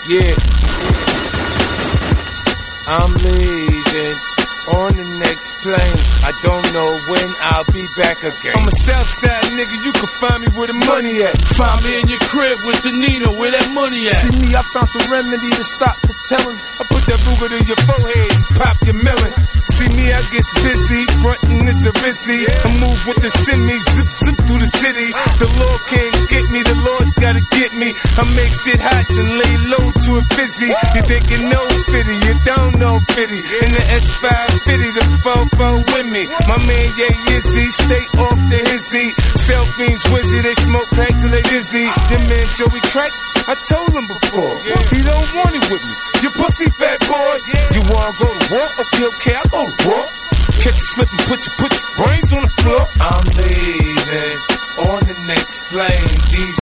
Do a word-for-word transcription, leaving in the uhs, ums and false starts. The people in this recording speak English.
Yeah, I'm leaving on the next plane. I don't know when I'll be back again. I'm a Southside nigga, you can find me where the money at. Find me in your crib with the Nina, where that money at? See me, I found the remedy to stop the telling. I put that Ruger to your forehead and pop your melon. See me, I get busy, frontin' this a rizzy. I move with the semi, zip zip through the city. The Lord can't get me, the Lord gotta get me. I make shit hot and lay low to a fizzy. You thinking no fitty, you don't know fitty. In the S five fifty, the four four with me. My man, yeah, Yizzy, stay off the hizzy. Selfies, Wizzy, they smoke crack till they dizzy. Your man Joey Crack, I told him before, he don't want it with me. You pussy fat boy, you wanna go to war? Okay, okay, I go to war. Catch you slipping, put your, put your brains on the floor. I'm leaving on the next plane. These